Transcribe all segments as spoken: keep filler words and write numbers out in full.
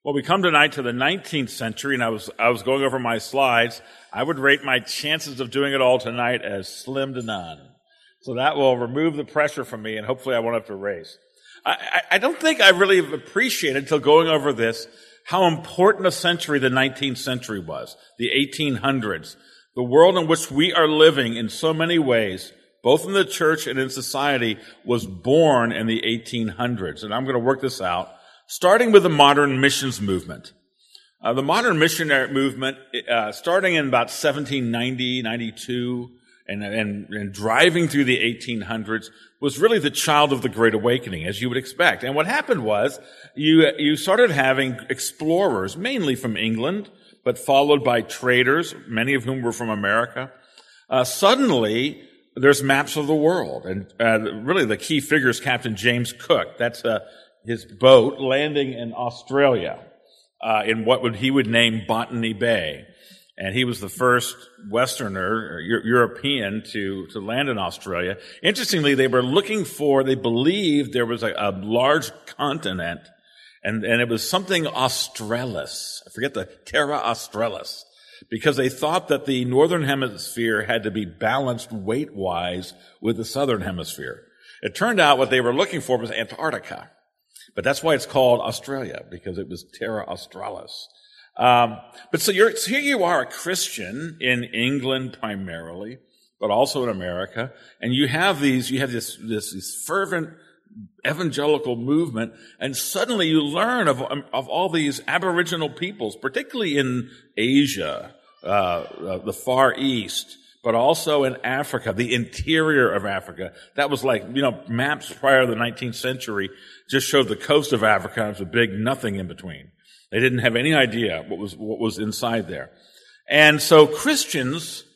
Well, we come tonight to the nineteenth century, and I was I was going over my slides. I would rate my chances of doing it all tonight as slim to none. So that will remove the pressure from me, and hopefully I won't have to race. I, I, I don't think I really appreciated, until going over this, how important a century the nineteenth century was, the eighteen hundreds. The world in which we are living in so many ways, both in the church and in society, was born in the eighteen hundreds. And I'm going to work this out, starting with the modern missions movement. Uh, the modern missionary movement, uh, starting in about seventeen ninety, ninety-two, and, and, and driving through the eighteen hundreds, was really the child of the Great Awakening, as you would expect. And what happened was, you, you started having explorers, mainly from England, but followed by traders, many of whom were from America. Uh, suddenly, there's maps of the world. And uh, really the key figure is Captain James Cook. That's uh, his boat landing in Australia, uh, in what would he would name Botany Bay. And he was the first Westerner, or European, to, to land in Australia. Interestingly, they were looking for, they believed there was a, a large continent, and, and it was something Australis. I forget the Terra Australis, because they thought that the northern hemisphere had to be balanced weight-wise with the southern hemisphere. It turned out what they were looking for was Antarctica. But that's why it's called Australia, because it was Terra Australis. Um, but so you're, so here you are, a Christian in England primarily, but also in America, and you have these, you have this, this, this fervent evangelical movement, and suddenly you learn of, of all these Aboriginal peoples, particularly in Asia, uh, uh, the Far East, but also in Africa, the interior of Africa. That was like, you know, maps prior to the nineteenth century just showed the coast of Africa, and it was a big nothing in between. They didn't have any idea what was what was inside there. And so Christians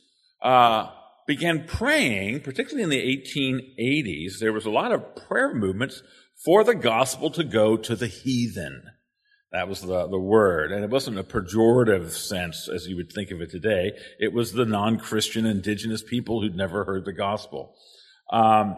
uh began praying, particularly in the eighteen eighties. There was a lot of prayer movements for the gospel to go to the heathen. That was the, the word. And it wasn't a pejorative sense as you would think of it today. It was the non-Christian indigenous people who'd never heard the gospel. Um,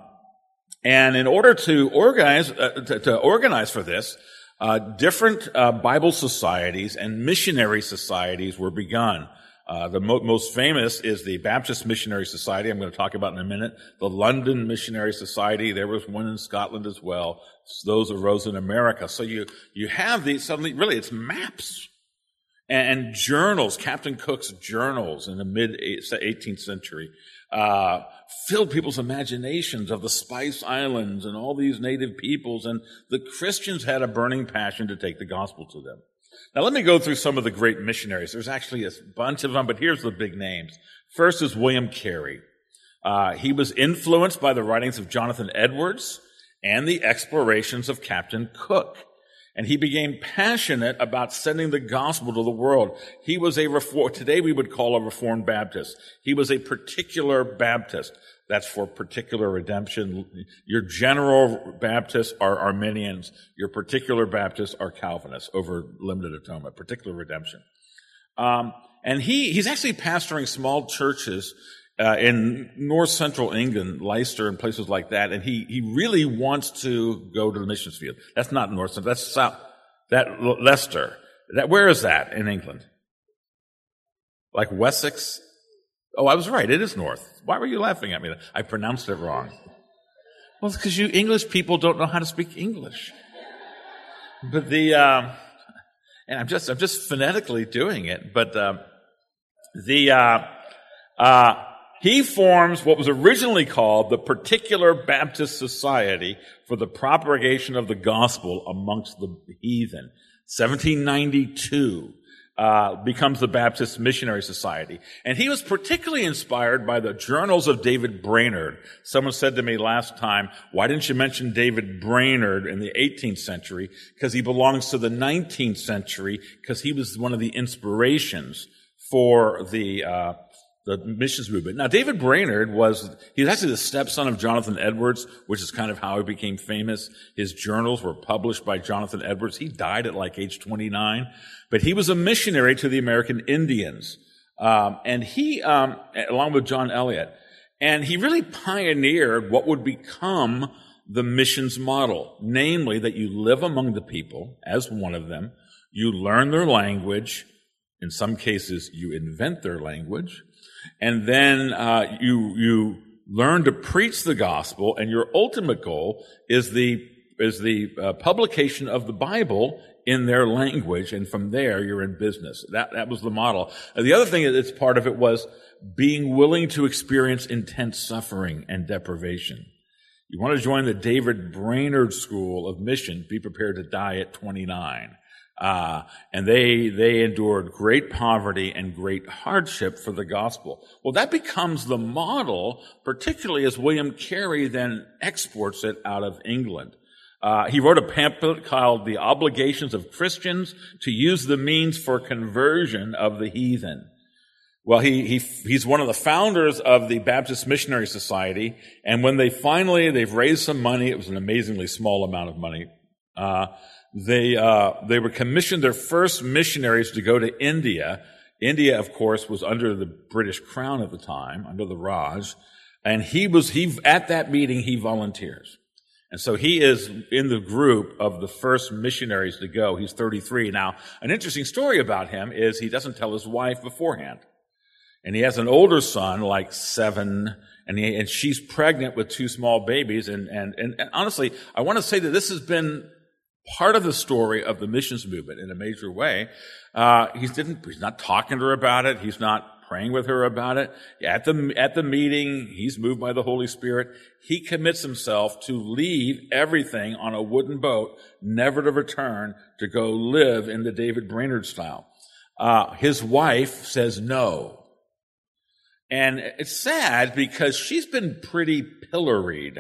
and in order to organize, uh, to, to organize for this, Uh, different uh, Bible societies and missionary societies were begun. Uh, the mo- most famous is the Baptist Missionary Society, I'm going to talk about in a minute. The London Missionary Society, there was one in Scotland as well. Those arose in America. So you, you have these, suddenly, really, it's maps and, and journals, Captain Cook's journals in the mid-eighteenth century, uh, filled people's imaginations of the Spice Islands and all these native peoples, and the Christians had a burning passion to take the gospel to them. Now let me go through some of the great missionaries. There's actually a bunch of them, but here's the big names. First is William Carey. Uh, he was influenced by the writings of Jonathan Edwards and the explorations of Captain Cook. And he became passionate about sending the gospel to the world. He was a reform, today we would call a Reformed Baptist. He was a particular Baptist. That's for particular redemption. Your general Baptists are Arminians. Your particular Baptists are Calvinists over limited atonement, particular redemption. Um, and he, he's actually pastoring small churches uh, in north central England, Leicester and places like that, and he, he really wants to go to the missions field. That's not north central, that's south, that Leicester. That, where is that in England? Like Wessex? Oh, I was right, it is north. Why were you laughing at me? I pronounced it wrong. Well, it's because you English people don't know how to speak English. But the, um, and I'm just, I'm just phonetically doing it, but, um, the, uh, uh, he forms what was originally called the Particular Baptist Society for the Propagation of the Gospel amongst the Heathen. seventeen ninety-two uh, becomes the Baptist Missionary Society. And he was particularly inspired by the journals of David Brainerd. Someone said to me last time, why didn't you mention David Brainerd in the eighteenth century? Because he belongs to the nineteenth century, because he was one of the inspirations for the uh the missions movement. Now, David Brainerd was, he's actually the stepson of Jonathan Edwards, which is kind of how he became famous. His journals were published by Jonathan Edwards. He died at like age twenty-nine, but he was a missionary to the American Indians. Um, and he, um, along with John Eliot, and he really pioneered what would become the missions model, namely that you live among the people as one of them, You learn their language. In some cases, you invent their language. And then uh, you you learn to preach the gospel, and your ultimate goal is the is the uh, publication of the Bible in their language, and from there you're in business. That that was the model. And the other thing that's part of it was being willing to experience intense suffering and deprivation. You want to join the David Brainerd School of Mission, be prepared to die at twenty-nine. Uh, and they, they endured great poverty and great hardship for the gospel. Well, that becomes the model, particularly as William Carey then exports it out of England. Uh, he wrote a pamphlet called The Obligations of Christians to Use the Means for Conversion of the Heathen. Well, he, he, he's one of the founders of the Baptist Missionary Society. And when they finally, they've raised some money, it was an amazingly small amount of money, uh, They uh they were commissioned their first missionaries to go to India. India, of course, was under the British Crown at the time, under the Raj, and he was he at that meeting he volunteers, and so he is in the group of the first missionaries to go. He's thirty-three now. An interesting story about him is he doesn't tell his wife beforehand, and he has an older son, like seven, and he, and she's pregnant with two small babies, and and and, and honestly, I want to say that this has been part of the story of the missions movement in a major way. Uh, he didn't, he's not talking to her about it. He's not praying with her about it. At the, at the meeting, he's moved by the Holy Spirit. He commits himself to leave everything on a wooden boat, never to return, to go live in the David Brainerd style. Uh, his wife says no. And it's sad because she's been pretty pilloried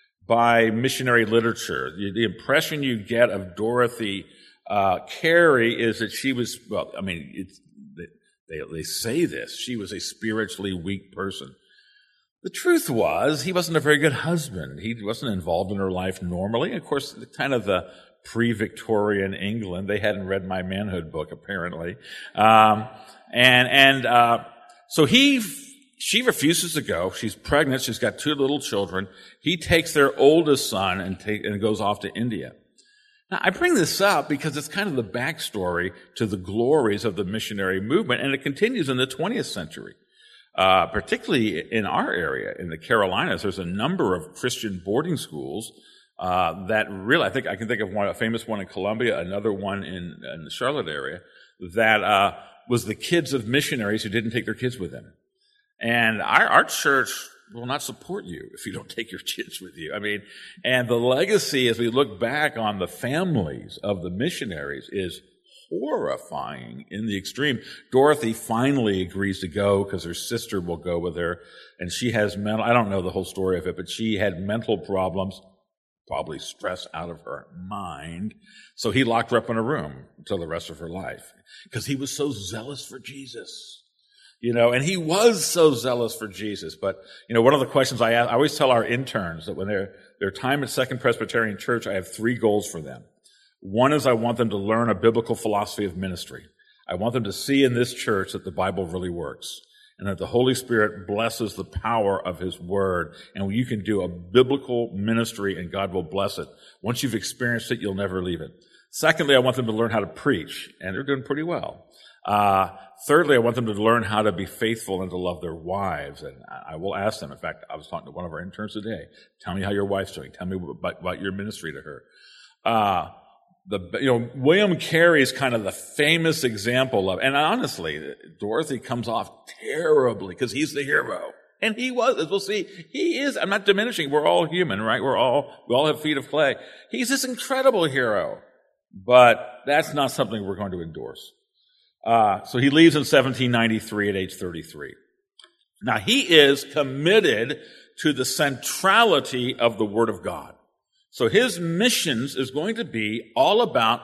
by missionary literature. The, the impression you get of Dorothy uh, Carey is that she was, well, I mean, it's, they, they say this, she was a spiritually weak person. The truth was, he wasn't a very good husband. He wasn't involved in her life normally. Of course, kind of the pre-Victorian England, they hadn't read my manhood book, apparently. Um, and, and, uh, so he, She refuses to go. She's pregnant. She's got two little children. He takes their oldest son and, take, and goes off to India. Now, I bring this up because it's kind of the backstory to the glories of the missionary movement, and it continues in the twentieth century. Uh, particularly in our area, in the Carolinas, there's a number of Christian boarding schools uh, that really, I think I can think of one, a famous one in Columbia, another one in, in the Charlotte area, that uh, was the kids of missionaries who didn't take their kids with them. And our, our church will not support you if you don't take your kids with you. I mean, and the legacy as we look back on the families of the missionaries is horrifying in the extreme. Dorothy finally agrees to go because her sister will go with her, and she has mental, I don't know the whole story of it, but she had mental problems, probably stress out of her mind. So he locked her up in a room until the rest of her life because he was so zealous for Jesus. You know, and he was so zealous for Jesus. But, you know, one of the questions I ask, I always tell our interns that when they're, their time at Second Presbyterian Church, I have three goals for them. One is I want them to learn a biblical philosophy of ministry. I want them to see in this church that the Bible really works and that the Holy Spirit blesses the power of His Word. And you can do a biblical ministry and God will bless it. Once you've experienced it, you'll never leave it. Secondly, I want them to learn how to preach, and they're doing pretty well. Uh, thirdly, I want them to learn how to be faithful and to love their wives. And I will ask them. In fact, I was talking to one of our interns today. Tell me how your wife's doing. Tell me about, about your ministry to her. Uh, the, you know, William Carey is kind of the famous example of, and honestly, Dorothy comes off terribly because he's the hero. And he was, as we'll see, he is, I'm not diminishing. We're all human, right? We're all, we all have feet of clay. He's this incredible hero. But that's not something we're going to endorse. Uh, so he leaves in seventeen ninety-three at age thirty-three. Now he is committed to the centrality of the Word of God. So his missions is going to be all about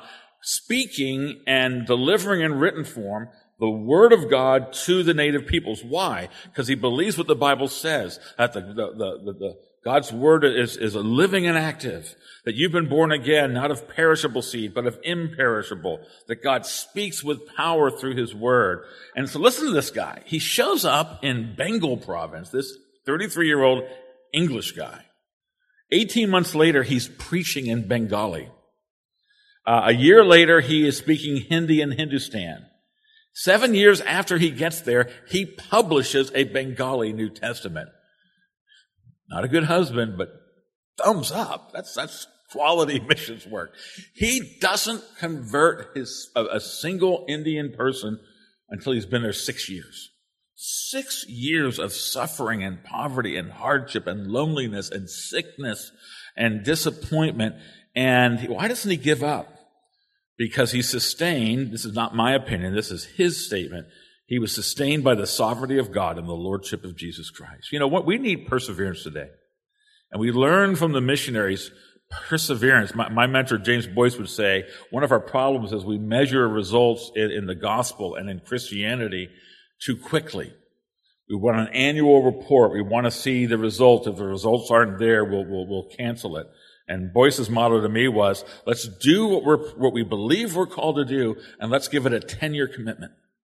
speaking and delivering in written form the Word of God to the native peoples. Why? Because he believes what the Bible says, that the, the, the, the, the God's Word is, is a living and active, that you've been born again, not of perishable seed, but of imperishable, that God speaks with power through His Word. And so listen to this guy. He shows up in Bengal province, this thirty-three-year-old English guy. eighteen months later, he's preaching in Bengali. Uh, a year later, he is speaking Hindi in Hindustan. Seven years after he gets there, he publishes a Bengali New Testament. Not a good husband, but thumbs up. That's, that's quality missions work. He doesn't convert his, a, a single Indian person until he's been there six years. Six years of suffering and poverty and hardship and loneliness and sickness and disappointment. And why doesn't he give up? Because he's sustained, this is not my opinion, this is his statement, he was sustained by the sovereignty of God and the lordship of Jesus Christ. You know what? We need perseverance today. And we learn from the missionaries perseverance. My, my mentor, James Boyce, would say, one of our problems is we measure results in, in the gospel and in Christianity too quickly. We want an annual report. We want to see the results. If the results aren't there, we'll, we'll, we'll cancel it. And Boyce's motto to me was, let's do what we're, what we believe we're called to do, and let's give it a ten-year commitment.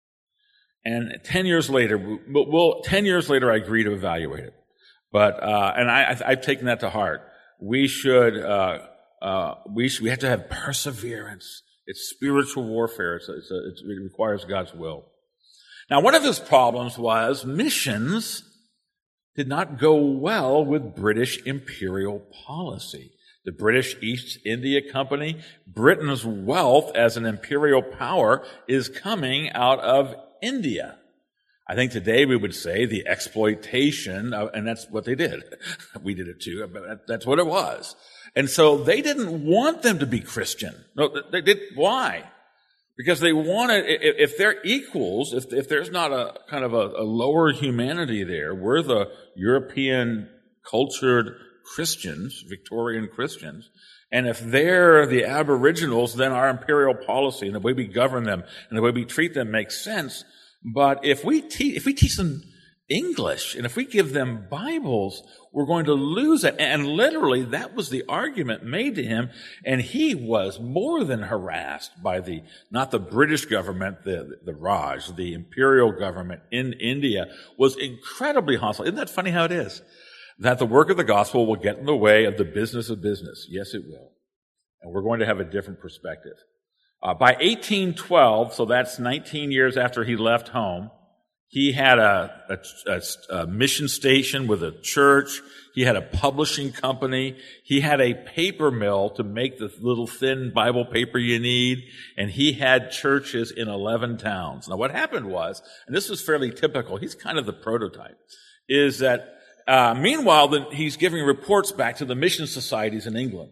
And ten years later, we'll, we'll ten years later, I agree to evaluate it. But, uh, and I, I've taken that to heart. We should, uh, uh, we should, we have to have perseverance. It's spiritual warfare. It's, it's a, it's, it requires God's will. Now, one of his problems was missions did not go well with British imperial policy. The British East India Company, Britain's wealth as an imperial power is coming out of India. I think today we would say the exploitation, of, and that's what they did. We did it too, but that's what it was. And so they didn't want them to be Christian. No, they did. Why? Because they wanted, if they're equals, if, if there's not a kind of a, a lower humanity there, we're the European cultured Christians, Victorian Christians, and if they're the aboriginals, then our imperial policy and the way we govern them and the way we treat them makes sense. But if we teach, if we teach them English and if we give them Bibles, we're going to lose it. And literally, that was the argument made to him. And he was more than harassed by the, not the British government, the, the Raj, the imperial government in India was incredibly hostile. Isn't that funny how it is? That the work of the gospel will get in the way of the business of business. Yes, it will. And we're going to have a different perspective. Uh, by eighteen twelve, so that's nineteen years after he left home, he had a, a, a, a mission station with a church. He had a publishing company. He had a paper mill to make the little thin Bible paper you need. And he had churches in eleven towns. Now what happened was, and this was fairly typical, he's kind of the prototype, is that uh, meanwhile the, he's giving reports back to the mission societies in England.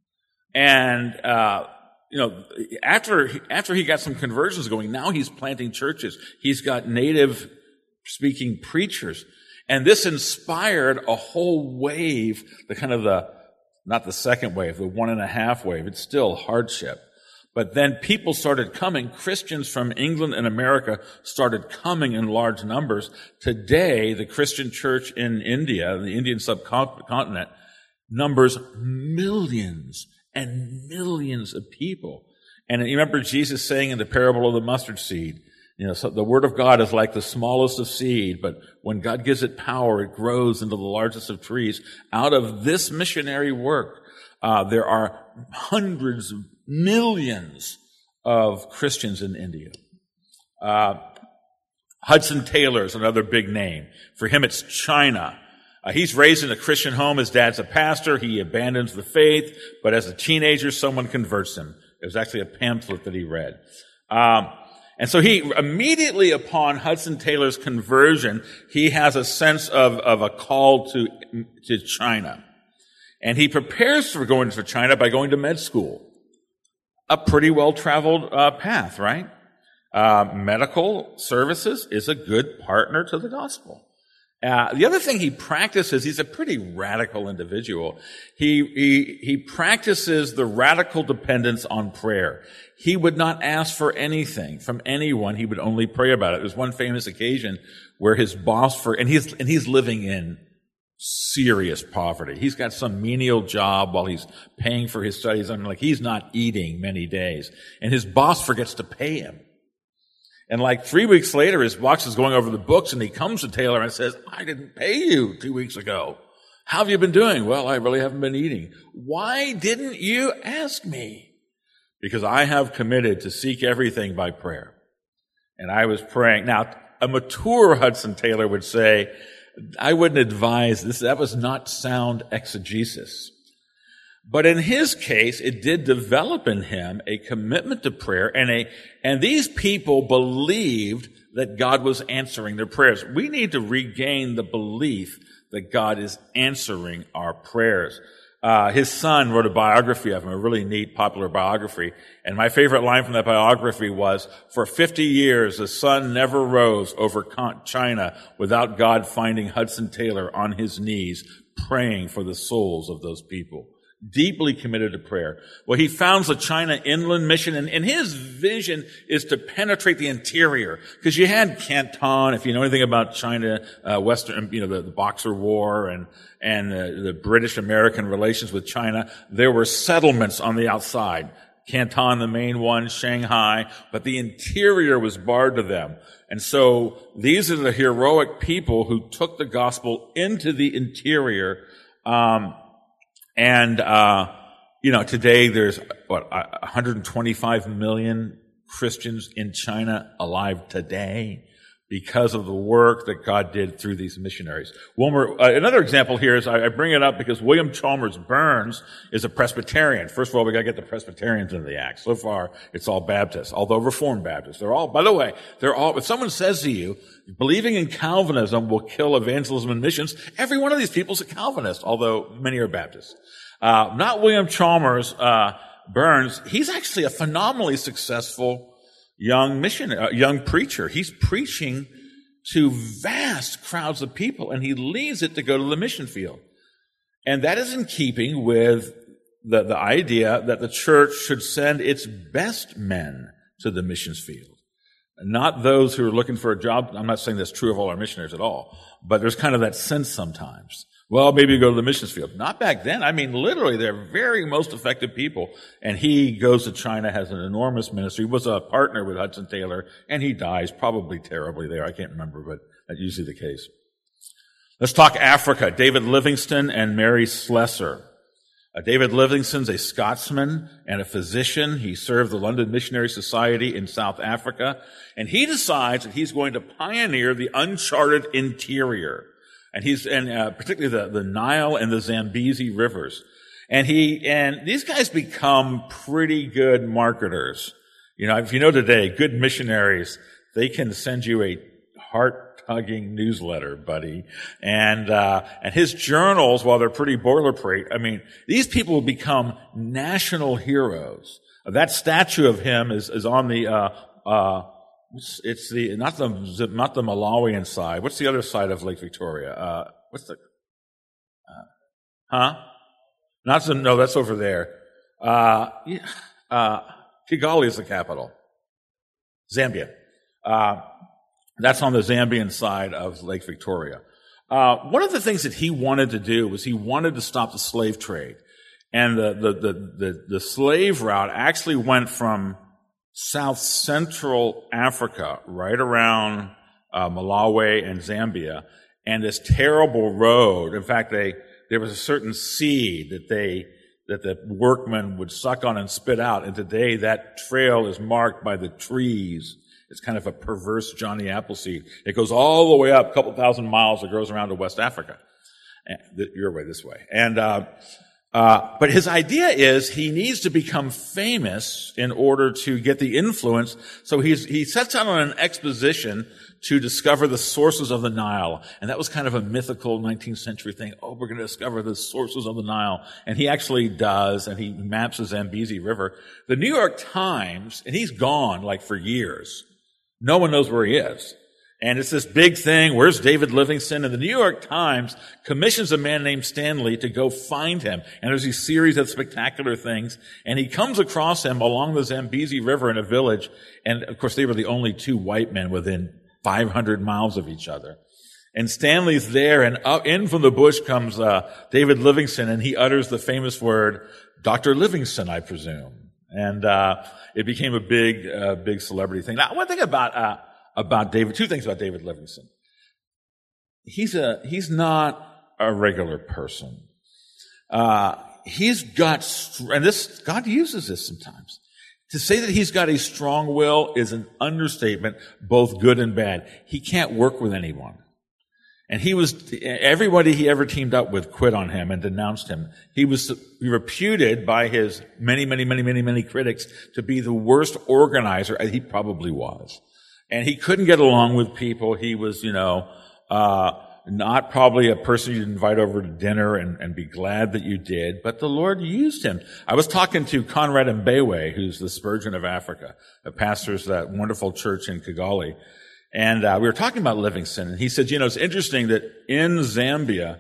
And uh You know, after, after he got some conversions going, now he's planting churches. He's got native speaking preachers. And this inspired a whole wave, the kind of the, not the second wave, the one and a half wave. It's still hardship. But then people started coming. Christians from England and America started coming in large numbers. Today, the Christian church in India, the Indian subcontinent, numbers millions and millions of people. And you remember Jesus saying in the parable of the mustard seed, you know, so the word of God is like the smallest of seed, but when God gives it power, it grows into the largest of trees. Out of this missionary work, uh, there are hundreds of millions of Christians in India. Uh, Hudson Taylor is another big name. For him, it's China. Uh, he's raised in a Christian home. His dad's a pastor. He abandons the faith, but as a teenager, someone converts him. It was actually a pamphlet that he read. Um, and so he, immediately upon Hudson Taylor's conversion, he has a sense of, of a call to, to China. And he prepares for going to China by going to med school. A pretty well-traveled uh, path, right? Uh, medical services is a good partner to the gospel. Uh, the other thing he practices, he's a pretty radical individual. He, he, he practices the radical dependence on prayer. He would not ask for anything from anyone. He would only pray about it. There's one famous occasion where his boss for, and he's, and he's living in serious poverty. He's got some menial job while he's paying for his studies. I mean, like he's not eating many days. And his boss forgets to pay him. And like three weeks later, his boss is going over the books and he comes to Taylor and says, I didn't pay you two weeks ago. How have you been doing? Well, I really haven't been eating. Why didn't you ask me? because I have committed to seek everything by prayer. And I was praying. Now, a mature Hudson Taylor would say, I wouldn't advise this. That was not sound exegesis. But in his case, it did develop in him a commitment to prayer, and a, and these people believed that God was answering their prayers. We need to regain the belief that God is answering our prayers. Uh, his son wrote a biography of him, a really neat, popular biography. And my favorite line from that biography was, for fifty years, the sun never rose over China without God finding Hudson Taylor on his knees, praying for the souls of those people. Deeply committed to prayer. Well, he founds the China Inland Mission, and, and his vision is to penetrate the interior. Because you had Canton, if you know anything about China, uh, Western, you know, the, the Boxer War and, and the, the British-American relations with China, there were settlements on the outside. Canton, the main one, Shanghai, but the interior was barred to them. And so these are the heroic people who took the gospel into the interior, um, And, uh, you know, today there's, what, one hundred twenty-five million Christians in China alive today because of the work that God did through these missionaries. Wilmer, uh, another example here is, I, I bring it up because William Chalmers Burns is a Presbyterian. First of all, we gotta get the Presbyterians into the act. So far, it's all Baptists, although Reformed Baptists. They're all, by the way, they're all, if someone says to you, believing in Calvinism will kill evangelism and missions, every one of these people is a Calvinist, although many are Baptists. Uh, not William Chalmers, uh, Burns. He's actually a phenomenally successful young missionary, uh, young preacher. He's preaching to vast crowds of people, and he leaves it to go to the mission field. And that is in keeping with the, the idea that the church should send its best men to the missions field. Not those who are looking for a job. I'm not saying that's true of all our missionaries at all, but there's kind of that sense sometimes. Well, maybe you go to the missions field. Not back then. I mean, literally, they're very most effective people. And he goes to China, has an enormous ministry, was a partner with Hudson Taylor, and he dies probably terribly there. I can't remember, but that's usually the case. Let's talk Africa. David Livingstone and Mary Slessor. Uh, David Livingstone's a Scotsman and a physician. He served the London Missionary Society in South Africa. And he decides that he's going to pioneer the uncharted interior. And he's, and, uh, particularly the, the Nile and the Zambezi rivers. And he, and these guys become pretty good marketers. You know, if you know today, good missionaries, they can send you a heart-tugging newsletter, buddy. And, uh, and his journals, while they're pretty boilerplate, I mean, these people will become national heroes. That statue of him is, is on the, uh, uh, It's, it's the, not the, not the Malawian side. What's the other side of Lake Victoria? Uh, what's the, uh, huh? Not the, no, that's over there. Uh, yeah, uh, Kigali is the capital. Zambia. Uh, that's on the Zambian side of Lake Victoria. Uh, one of the things that he wanted to do was he wanted to stop the slave trade. And the, the, the, the, the slave route actually went from South Central Africa, right around uh, Malawi and Zambia, and this terrible road. In fact, they there was a certain seed that they that the workmen would suck on and spit out. And today, that trail is marked by the trees. It's kind of a perverse Johnny Appleseed. It goes all the way up, a couple thousand miles. It goes around to West Africa, your way, this way, and. Uh, Uh, but his idea is he needs to become famous in order to get the influence. So he's, he sets out on an exposition to discover the sources of the Nile. And that was kind of a mythical nineteenth century thing. Oh, we're going to discover the sources of the Nile. And he actually does, and he maps the Zambezi River. The New York Times, and he's gone like for years. No one knows where he is. And it's this big thing. Where's David Livingstone? And the New York Times commissions a man named Stanley to go find him. And there's these series of spectacular things. And he comes across him along the Zambezi River in a village. And of course, they were the only two white men within five hundred miles of each other. And Stanley's there, and up in from the bush comes uh, David Livingstone, and he utters the famous word, Doctor Livingstone, I presume. And uh it became a big, uh, big celebrity thing. Now, one thing about uh about David, two things about David Livingstone. He's a, he's not a regular person. Uh, he's got, and this, God uses this sometimes. To say that he's got a strong will is an understatement, both good and bad. He can't work with anyone. And he was, everybody he ever teamed up with quit on him and denounced him. He was reputed by his many, many, many, many, many critics to be the worst organizer. He probably was. And he couldn't get along with people. He was, you know, uh, not probably a person you'd invite over to dinner and, and be glad that you did, but the Lord used him. I was talking to Conrad Mbewe, who's the Spurgeon of Africa, who pastors that wonderful church in Kigali. And uh, we were talking about Livingston, and he said, you know, it's interesting that in Zambia,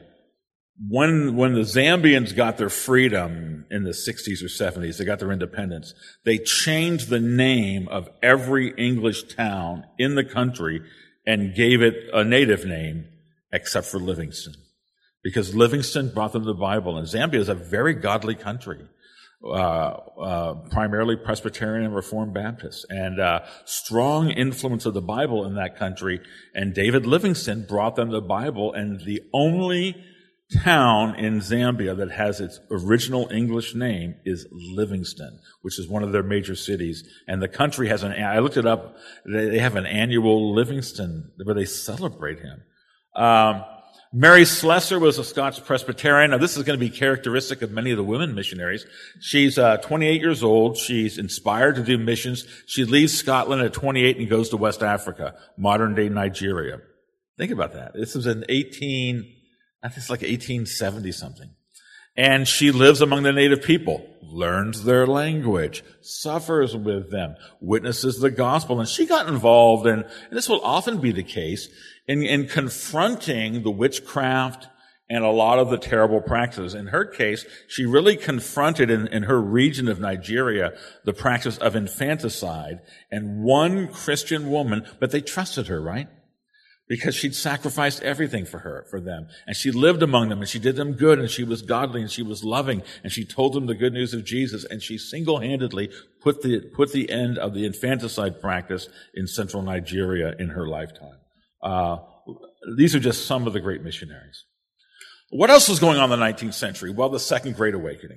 when when the Zambians got their freedom in the sixties or seventies, they got their independence, they changed the name of every English town in the country and gave it a native name, except for Livingston. Because Livingston brought them the Bible, and Zambia is a very godly country. Uh, uh, primarily Presbyterian and Reformed Baptist, and uh, strong influence of the Bible in that country. And David Livingstone brought them the Bible, and the only town in Zambia that has its original English name is Livingston, which is one of their major cities. And the country has an, I looked it up, they have an annual Livingston where they celebrate him. Um, Mary Slessor was a Scotch Presbyterian. Now, this is going to be characteristic of many of the women missionaries. She's uh, twenty-eight years old. She's inspired to do missions. She leaves Scotland at twenty-eight and goes to West Africa, modern-day Nigeria. Think about that. This was in eighteen, I think it's like eighteen seventy something. And she lives among the native people, learns their language, suffers with them, witnesses the gospel. And she got involved in, and this will often be the case, in, in confronting the witchcraft and a lot of the terrible practices. In her case, she really confronted in, in her region of Nigeria the practice of infanticide. And one Christian woman, but they trusted her, right? Because she'd sacrificed everything for her, for them. And she lived among them, and she did them good, and she was godly, and she was loving, and she told them the good news of Jesus, and she single-handedly put the, put the end of the infanticide practice in central Nigeria in her lifetime. Uh, these are just some of the great missionaries. What else was going on in the nineteenth century? Well, the Second Great Awakening.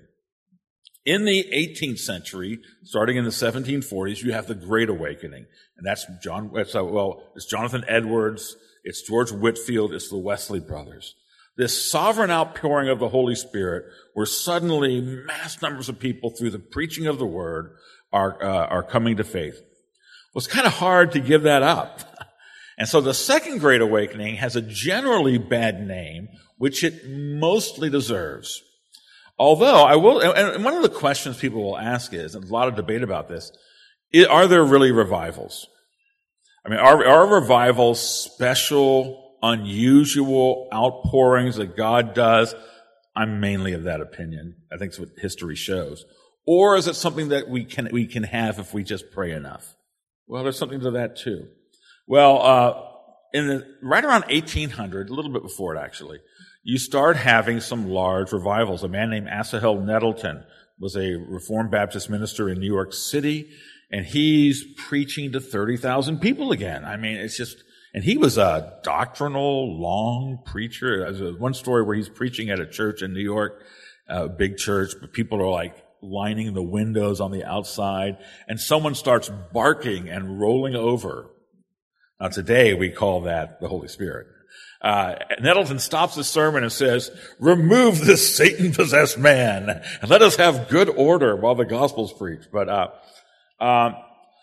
In the eighteenth century, starting in the seventeen forties, you have the Great Awakening. And that's John, it's, uh, well, it's Jonathan Edwards, it's George Whitefield, it's the Wesley brothers. This sovereign outpouring of the Holy Spirit, where suddenly mass numbers of people through the preaching of the word are, uh, are coming to faith. Well, it's kind of hard to give that up. And so the Second Great Awakening has a generally bad name, which it mostly deserves. Although I will, and one of the questions people will ask is, and a lot of debate about this, are there really revivals? I mean, are, are revivals special, unusual outpourings that God does? I'm mainly of that opinion. I think it's what history shows. Or is it something that we can, we can have if we just pray enough? Well, there's something to that too. Well, uh, in the, right around eighteen hundred, a little bit before it actually, you start having some large revivals. A man named Asahel Nettleton was a Reformed Baptist minister in New York City, and he's preaching to thirty thousand people again. I mean, it's just, and he was a doctrinal, long preacher. There's one story where he's preaching at a church in New York, a big church, but people are like lining the windows on the outside, and someone starts barking and rolling over. Now, today we call that the Holy Spirit. Uh, Nettleton stops the sermon and says, "Remove this Satan-possessed man, and let us have good order while the gospel's preached." But, uh, um,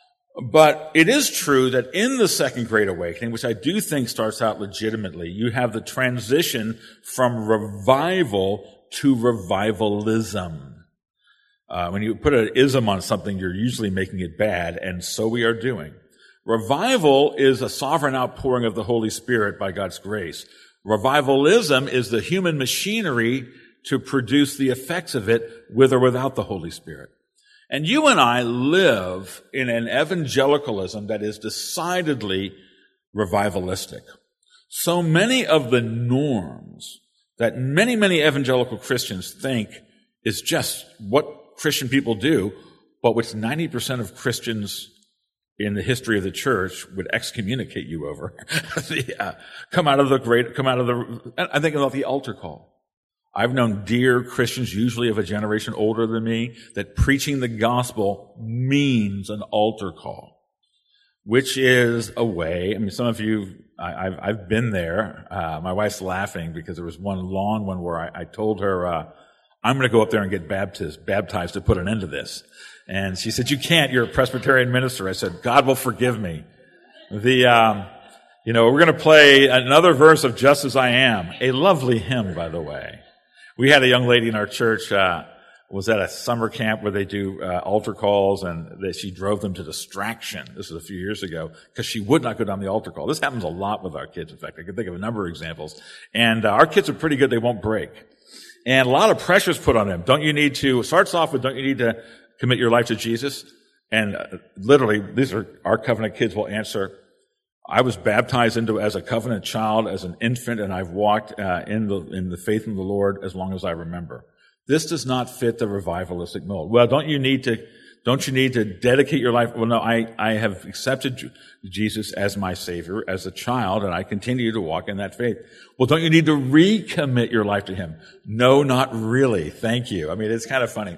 but it is true that in the Second Great Awakening, which I do think starts out legitimately, you have the transition from revival to revivalism. Uh, when you put an ism on something, you're usually making it bad, and so we are doing. Revival is a sovereign outpouring of the Holy Spirit by God's grace. Revivalism is the human machinery to produce the effects of it with or without the Holy Spirit. And you and I live in an evangelicalism that is decidedly revivalistic. So many of the norms that many, many evangelical Christians think is just what Christian people do, but which ninety percent of Christians in the history of the church would excommunicate you over. the, uh, come out of the great, come out of the, I think about the altar call. I've known dear Christians, usually of a generation older than me, that preaching the gospel means an altar call, which is a way. I mean, some of you, I, I've, I've been there. Uh, my wife's laughing because there was one long one where I, I told her, uh, I'm going to go up there and get baptized, baptized to put an end to this. And she said, you can't. You're a Presbyterian minister. I said, God will forgive me. The, um, you know, we're going to play another verse of Just As I Am, a lovely hymn, by the way. We had a young lady in our church, uh, was at a summer camp where they do uh, altar calls, and they, she drove them to distraction. This was a few years ago, because she would not go down the altar call. This happens a lot with our kids. In fact, I can think of a number of examples. And uh, our kids are pretty good. They won't break. And a lot of pressure is put on them. Don't you need to, it starts off with, don't you need to commit your life to Jesus? And uh, literally, these are our covenant kids will answer, I was baptized into as a covenant child, as an infant, and I've walked uh, in the in the faith in the Lord as long as I remember. This does not fit the revivalistic mold. Well, don't you need to don't you need to dedicate your life? Well, no, I I have accepted Jesus as my Savior as a child, and I continue to walk in that faith. Well, don't you need to recommit your life to Him? No, not really. Thank you. I mean, it's kind of funny.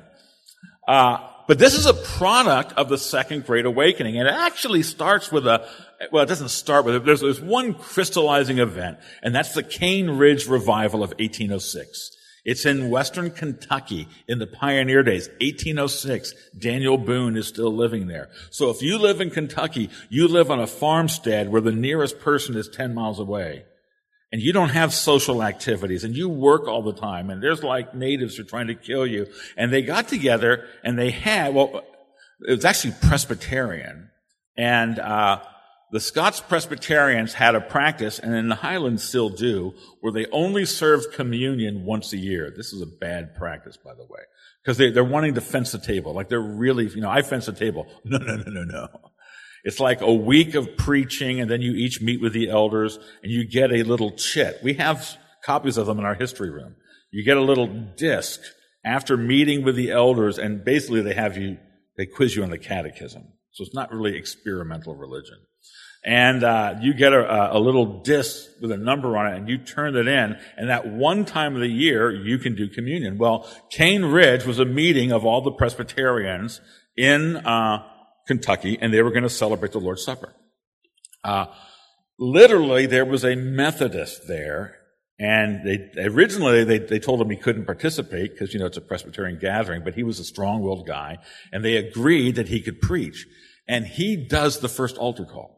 Uh, but this is a product of the Second Great Awakening, and it actually starts with a, well, it doesn't start with it. There's, there's one crystallizing event, and that's the Cane Ridge Revival of eighteen oh six. It's in western Kentucky in the pioneer days. eighteen oh six, Daniel Boone is still living there. So if you live in Kentucky, you live on a farmstead where the nearest person is ten miles away. And you don't have social activities, and you work all the time, and there's like natives who are trying to kill you. And they got together, and they had, well, it was actually Presbyterian. And uh the Scots Presbyterians had a practice, and in the Highlands still do, where they only served communion once a year. This is a bad practice, by the way, because they, they're wanting to fence the table. Like they're really, you know, I fence the table. No, no, no, no, no. It's like a week of preaching, and then you each meet with the elders, and you get a little chit. We have copies of them in our history room. You get a little disc after meeting with the elders, and basically they have you, they quiz you on the catechism. So it's not really experimental religion. And uh you get a, a little disc with a number on it, and you turn it in, and that one time of the year, you can do communion. Well, Cane Ridge was a meeting of all the Presbyterians in uh Kentucky, and they were going to celebrate the Lord's Supper. Uh, literally, there was a Methodist there, and they originally they, they told him he couldn't participate because, you know, it's a Presbyterian gathering, but he was a strong-willed guy, and they agreed that he could preach. And he does the first altar call.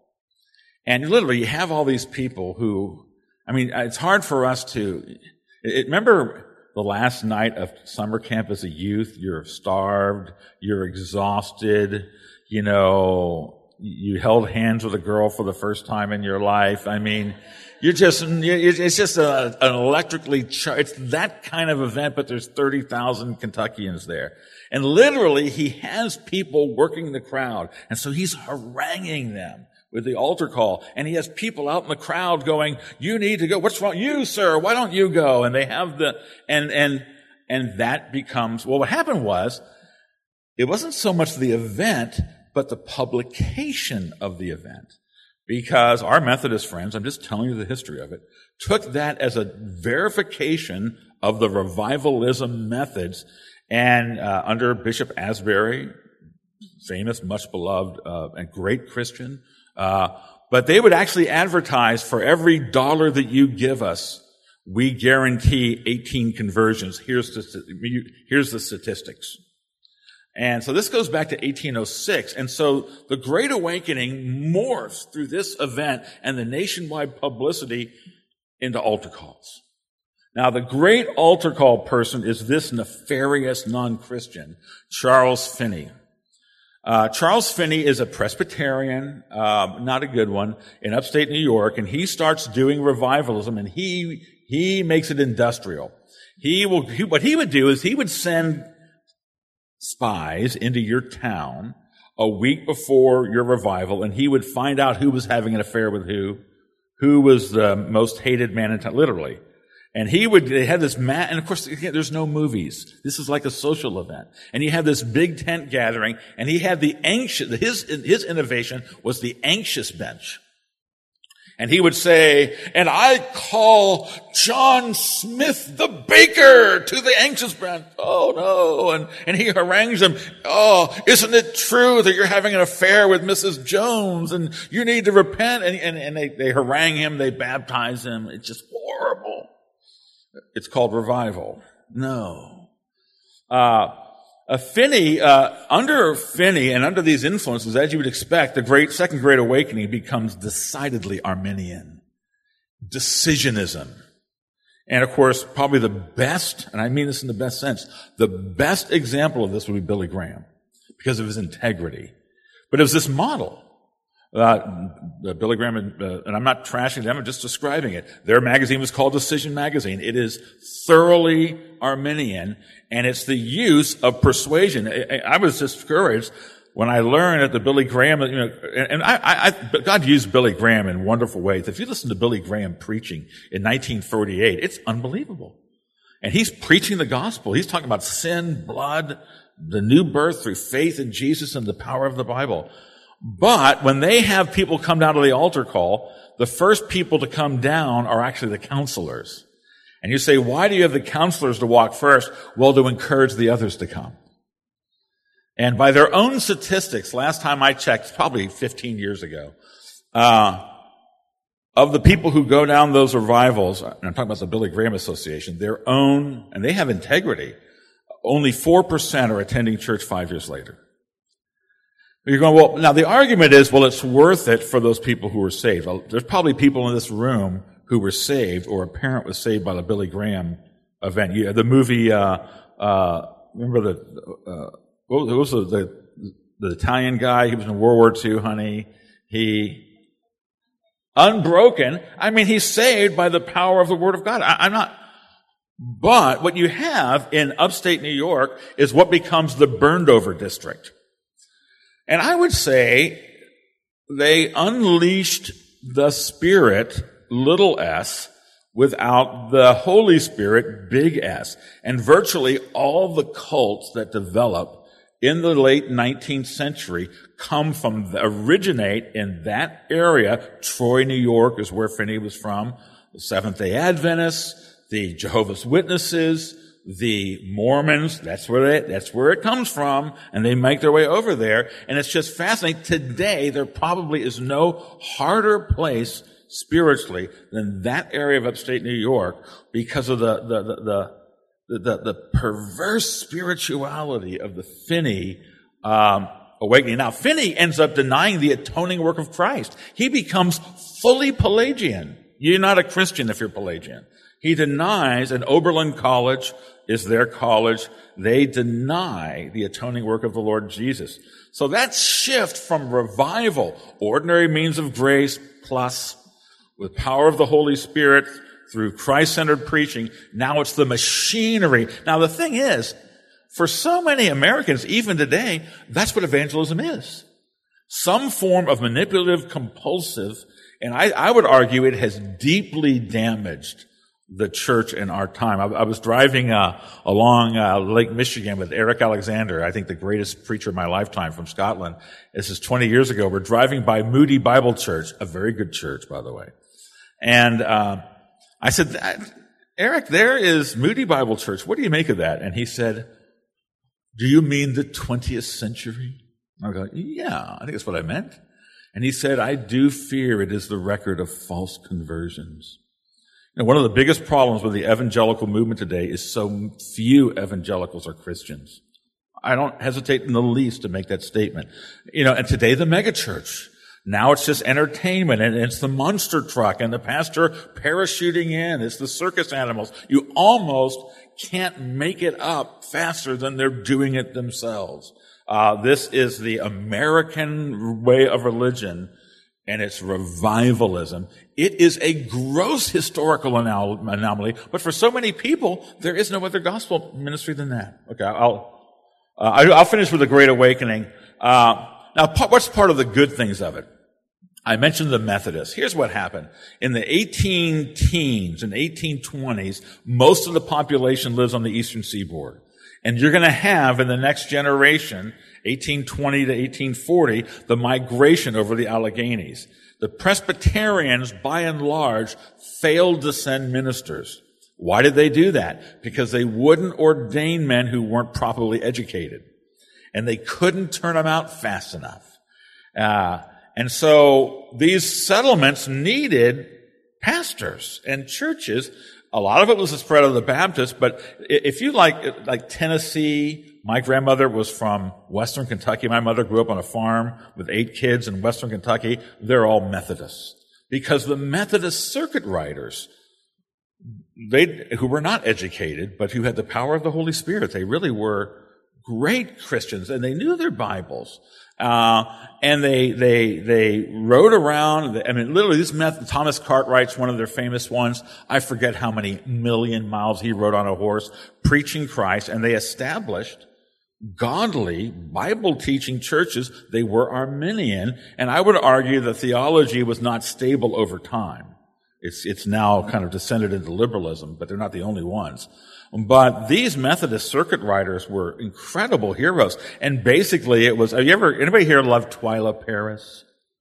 And literally, you have all these people who, I mean, it's hard for us to, it, remember the last night of summer camp as a youth? You're starved, you're exhausted, you know, you held hands with a girl for the first time in your life. I mean, you're just, it's just a, an electrically charged, it's that kind of event, but there's thirty thousand Kentuckians there. And literally, he has people working the crowd. And so he's haranguing them with the altar call. And he has people out in the crowd going, you need to go. What's wrong? You, sir, why don't you go? And they have the, and, and, and that becomes, well, what happened was, it wasn't so much the event, but the publication of the event. Because our Methodist friends, I'm just telling you the history of it, took that as a verification of the revivalism methods. And uh, under Bishop Asbury, famous, much beloved, uh, and great Christian, uh, but they would actually advertise, for every dollar that you give us, we guarantee eighteen conversions. Here's the, here's the statistics. And so this goes back to eighteen oh six. And so the Great Awakening morphs through this event and the nationwide publicity into altar calls. Now, the great altar call person is this nefarious non-Christian, Charles Finney. Uh, Charles Finney is a Presbyterian, uh, not a good one, in upstate New York, and he starts doing revivalism, and he he makes it industrial. He will. He, what he would do is he would send spies into your town a week before your revival, and he would find out who was having an affair with who, who was the most hated man in town, literally. And he would, they had this mat, and of course, there's no movies. This is like a social event. And he had this big tent gathering, and he had the anxious, his, his innovation was the anxious bench. And he would say, and I call John Smith the baker to the anxious man. Oh no. And, and he harangues him. Oh, isn't it true that you're having an affair with Missus Jones and you need to repent? And, and, and they, they harangue him. They baptize him. It's just horrible. It's called revival. No. Uh, Uh, Finney, uh, under Finney and under these influences, as you would expect, the great Second Great Awakening becomes decidedly Arminian. Decisionism. And of course, probably the best, and I mean this in the best sense, the best example of this would be Billy Graham because of his integrity. But it was this model. Uh, Billy Graham, and, uh, and I'm not trashing them, I'm just describing it. Their magazine was called Decision Magazine. It is thoroughly Arminian, and it's the use of persuasion. I, I was discouraged when I learned that the Billy Graham, you know, and, and I, I, God used Billy Graham in wonderful ways. If you listen to Billy Graham preaching in nineteen forty-eight, it's unbelievable. And he's preaching the gospel. He's talking about sin, blood, the new birth through faith in Jesus and the power of the Bible. But when they have people come down to the altar call, the first people to come down are actually the counselors. And you say, why do you have the counselors to walk first? Well, to encourage the others to come. And by their own statistics, last time I checked, probably fifteen years ago, uh, of the people who go down those revivals, and I'm talking about the Billy Graham Association, their own, and they have integrity, only four percent are attending church five years later. You're going, well, now the argument is, well, it's worth it for those people who were saved. Well, there's probably people in this room who were saved, or a parent was saved by the Billy Graham event. You, the movie, uh, uh, remember the, uh, what was the, the, the Italian guy? He was in World War Two, honey. He, unbroken. I mean, he's saved by the power of the Word of God. I, I'm not, but what you have in upstate New York is what becomes the burned over district. And I would say they unleashed the Spirit, little s, without the Holy Spirit, big S. And virtually all the cults that develop in the late nineteenth century come from, the, originate in that area. Troy, New York is where Finney was from. The Seventh-day Adventists, the Jehovah's Witnesses, the Mormons, that's where it, that's where it comes from, and they make their way over there. And it's just fascinating. Today, there probably is no harder place spiritually than that area of upstate New York because of the, the, the, the, the, the perverse spirituality of the Finney, um, awakening. Now, Finney ends up denying the atoning work of Christ. He becomes fully Pelagian. You're not a Christian if you're Pelagian. He denies, and Oberlin College is their college, they deny the atoning work of the Lord Jesus. So that shift from revival, ordinary means of grace plus with power of the Holy Spirit through Christ-centered preaching, now it's the machinery. Now the thing is, for so many Americans, even today, that's what evangelism is. Some form of manipulative, compulsive, and I, I would argue it has deeply damaged the church in our time. I, I was driving uh, along uh, Lake Michigan with Eric Alexander, I think the greatest preacher of my lifetime from Scotland. This is twenty years ago. We're driving by Moody Bible Church, a very good church, by the way. And uh, I said, Eric, there is Moody Bible Church. What do you make of that? And he said, do you mean the twentieth century? I go, yeah, I think that's what I meant. And he said, I do fear it is the record of false conversions. And one of the biggest problems with the evangelical movement today is so few evangelicals are Christians. I don't hesitate in the least to make that statement. You know, and today the megachurch. Now it's just entertainment, and it's the monster truck and the pastor parachuting in. It's the circus animals. You almost can't make it up faster than they're doing it themselves. Uh, this is the American way of religion, and it's revivalism. It is a gross historical anom- anomaly, but for so many people, there is no other gospel ministry than that. Okay, I'll uh, I'll finish with the Great Awakening. Uh, now, what's part of the good things of it? I mentioned the Methodists. Here's what happened. In the eighteen teens and eighteen twenties, most of the population lives on the eastern seaboard. And you're going to have in the next generation eighteen twenty to eighteen forty, the migration over the Alleghenies. The Presbyterians, by and large, failed to send ministers. Why did they do that? Because they wouldn't ordain men who weren't properly educated. And they couldn't turn them out fast enough. Uh, and so these settlements needed pastors and churches. A lot of it was the spread of the Baptists, but if you like, like Tennessee, my grandmother was from Western Kentucky. My mother grew up on a farm with eight kids in Western Kentucky. They're all Methodists. Because the Methodist circuit riders, they, who were not educated, but who had the power of the Holy Spirit, they really were great Christians, and they knew their Bibles. Uh, and they, they, they rode around. I mean, literally, this method, Thomas Cartwright's one of their famous ones. I forget how many million miles he rode on a horse preaching Christ, and they established godly, Bible-teaching churches. They were Arminian, and I would argue that theology was not stable over time. It's, it's now kind of descended into liberalism, but they're not the only ones. But these Methodist circuit riders were incredible heroes. And basically it was, have you ever, anybody here love Twyla Paris?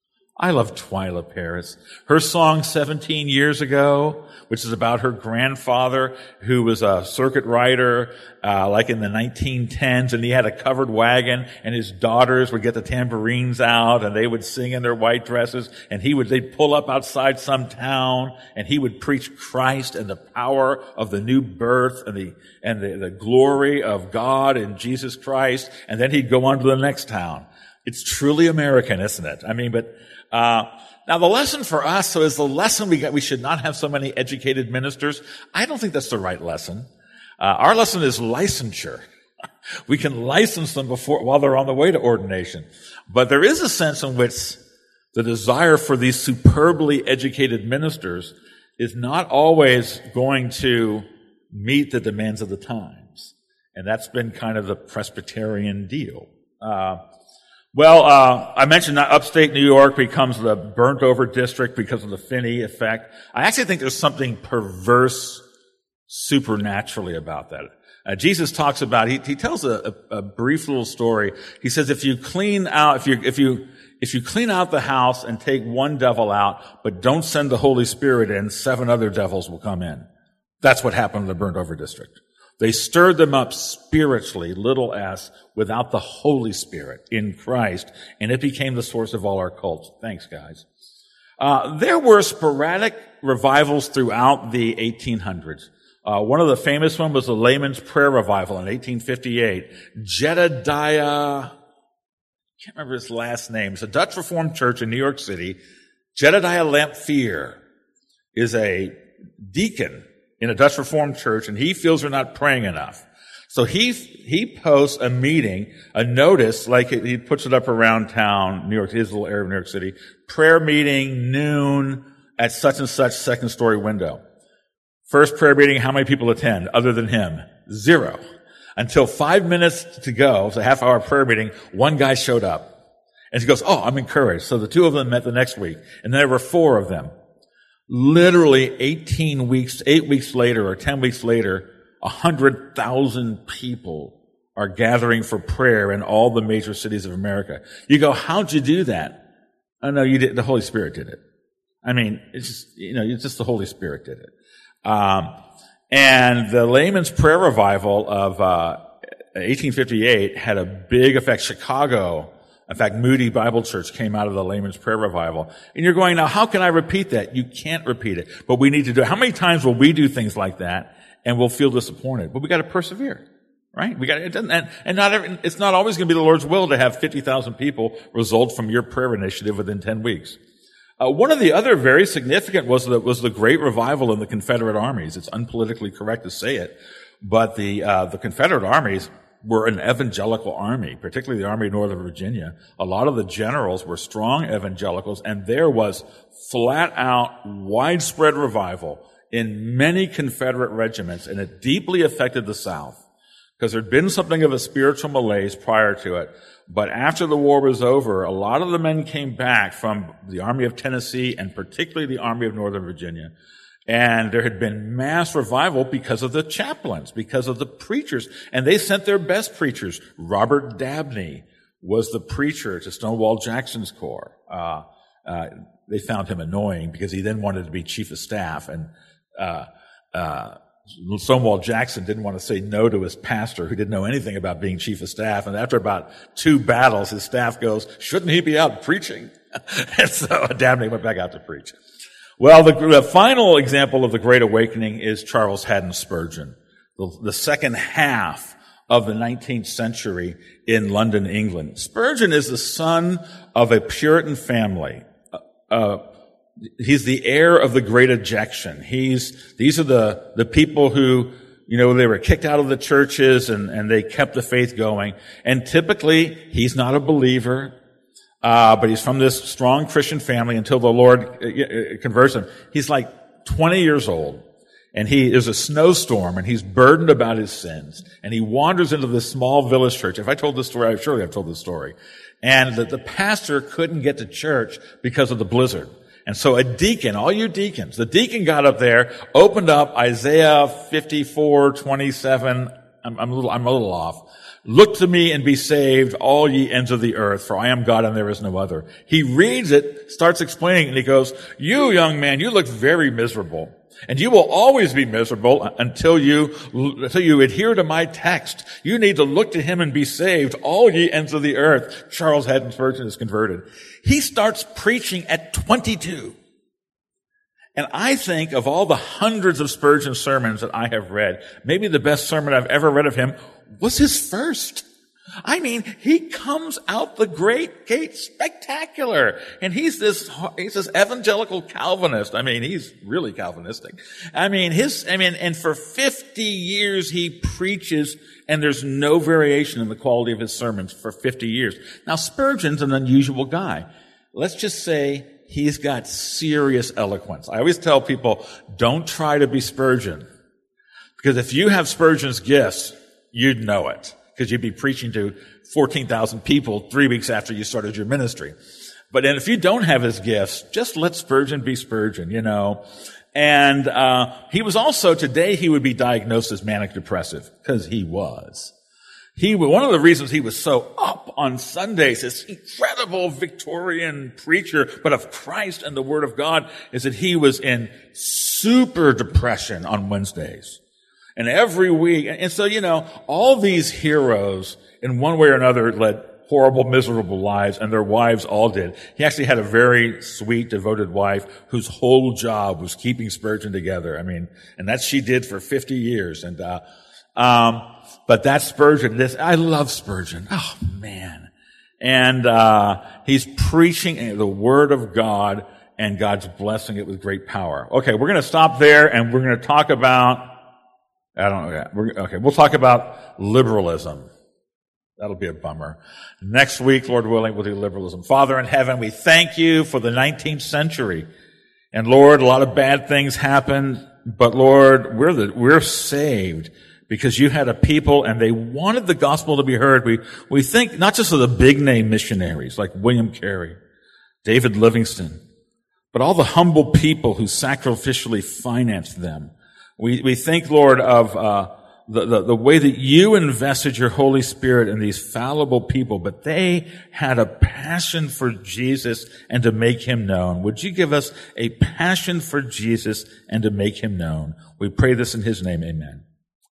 I love Twyla Paris. Her song seventeen years ago, which is about her grandfather who was a circuit rider, uh, like in the nineteen tens, and he had a covered wagon, and his daughters would get the tambourines out, and they would sing in their white dresses, and he would, they'd pull up outside some town, and he would preach Christ and the power of the new birth and the, and the, the glory of God in Jesus Christ, and then he'd go on to the next town. It's truly American, isn't it? I mean, but, uh, now the lesson for us, so is the lesson we got, we should not have so many educated ministers. I don't think that's the right lesson. Uh, our lesson is licensure. We can license them before, while they're on the way to ordination. But there is a sense in which the desire for these superbly educated ministers is not always going to meet the demands of the times. And that's been kind of the Presbyterian deal. Uh, Well, uh, I mentioned that upstate New York becomes the burnt over district because of the Finney effect. I actually think there's something perverse supernaturally about that. Uh, Jesus talks about, he, he tells a, a, a brief little story. He says, if you clean out, if you, if you, if you clean out the house and take one devil out, but don't send the Holy Spirit in, seven other devils will come in. That's what happened in the burnt over district. They stirred them up spiritually, little s, without the Holy Spirit in Christ, and it became the source of all our cults. Thanks, guys. Uh, there were sporadic revivals throughout the eighteen hundreds. Uh, one of the famous ones was the Layman's Prayer Revival in eighteen fifty-eight. Jedediah, I can't remember his last name. It's a Dutch Reformed church in New York City. Jedediah Lamphere is a deacon in a Dutch Reformed church, and he feels we're not praying enough. So he he posts a meeting, a notice, like he puts it up around town, New York, his little area of New York City, prayer meeting, noon, at such and such second story window. First prayer meeting, how many people attend other than him? Zero. Until five minutes to go, it's a half hour prayer meeting, one guy showed up. And he goes, oh, I'm encouraged. So the two of them met the next week, and there were four of them. Literally eighteen weeks, eight weeks later or ten weeks later, a hundred thousand people are gathering for prayer in all the major cities of America. You go, how'd you do that? Oh no, you did, the Holy Spirit did it. I mean, it's just, you know, it's just the Holy Spirit did it. Um, and the Layman's Prayer Revival of, uh, eighteen fifty-eight had a big effect. Chicago, in fact, Moody Bible Church came out of the Layman's Prayer Revival. And you're going, now, how can I repeat that? You can't repeat it. But we need to do it. How many times will we do things like that and we'll feel disappointed? But we got to persevere, right? We got it doesn't, and, and not every, it's not always going to be the Lord's will to have fifty thousand people result from your prayer initiative within ten weeks. Uh, one of the other very significant was the, was the Great Revival in the Confederate armies. It's unpolitically correct to say it, but the, uh, the Confederate armies were an evangelical army, particularly the Army of Northern Virginia. A lot of the generals were strong evangelicals, and there was flat out widespread revival in many Confederate regiments, and it deeply affected the South because there'd been something of a spiritual malaise prior to it. But after the war was over, a lot of the men came back from the Army of Tennessee and particularly the Army of Northern Virginia. And there had been mass revival because of the chaplains, because of the preachers. And they sent their best preachers. Robert Dabney was the preacher to Stonewall Jackson's corps. Uh, uh, they found him annoying because he then wanted to be chief of staff, and uh, uh, Stonewall Jackson didn't want to say no to his pastor who didn't know anything about being chief of staff. And after about two battles, his staff goes, shouldn't he be out preaching? And so Dabney went back out to preach. Well, the, the final example of the Great Awakening is Charles Haddon Spurgeon, the, the second half of the nineteenth century in London, England. Spurgeon is the son of a Puritan family. Uh, he's the heir of the Great Ejection. He's, these are the, the people who, you know, they were kicked out of the churches and, and they kept the faith going. And typically, he's not a believer, uh, but he's from this strong Christian family until the Lord converts him. He's like twenty years old. And he, there's a snowstorm, and he's burdened about his sins. And he wanders into this small village church. If I told this story, I surely I've told this story. And the, the pastor couldn't get to church because of the blizzard. And so a deacon, all you deacons, the deacon got up there, opened up Isaiah fifty-four twenty-seven. I'm, I'm a little, I'm a little off. Look to me and be saved, all ye ends of the earth, for I am God and there is no other. He reads it, starts explaining, and he goes, you young man, you look very miserable. And you will always be miserable until you, until you adhere to my text. You need to look to him and be saved, all ye ends of the earth. Charles Haddon Spurgeon is converted. He starts preaching at twenty-two. And I think of all the hundreds of Spurgeon sermons that I have read, maybe the best sermon I've ever read of him was his first. I mean, he comes out the great gate spectacular. And he's this, he's this evangelical Calvinist. I mean, he's really Calvinistic. I mean, his, I mean, and for fifty years he preaches, and there's no variation in the quality of his sermons for fifty years. Now, Spurgeon's an unusual guy. Let's just say he's got serious eloquence. I always tell people, don't try to be Spurgeon. Because if you have Spurgeon's gifts, you'd know it. Because you'd be preaching to fourteen thousand people three weeks after you started your ministry. But then if you don't have his gifts, just let Spurgeon be Spurgeon, you know. And uh he was also, today he would be diagnosed as manic depressive, because he was. He, one of the reasons he was so up on Sundays, this incredible Victorian preacher, but of Christ and the Word of God, is that he was in super depression on Wednesdays. And every week, and so, you know, all these heroes, in one way or another, led horrible, miserable lives, and their wives all did. He actually had a very sweet, devoted wife whose whole job was keeping Spurgeon together. I mean, and that she did for fifty years. And, uh, um, but that's Spurgeon. This, I love Spurgeon. Oh, man. And, uh, he's preaching the Word of God, and God's blessing it with great power. Okay, we're going to stop there, and we're going to talk about, I don't know. Yeah, we're, okay, we'll talk about liberalism. That'll be a bummer. Next week, Lord willing, we'll do liberalism. Father in heaven, we thank you for the nineteenth century. And Lord, a lot of bad things happened, but Lord, we're the, we're saved because you had a people and they wanted the gospel to be heard. We, we think not just of the big name missionaries like William Carey, David Livingstone, but all the humble people who sacrificially financed them. We, we think, Lord, of, uh, the, the, the way that you invested your Holy Spirit in these fallible people, but they had a passion for Jesus and to make him known. Would you give us a passion for Jesus and to make him known? We pray this in his name. Amen.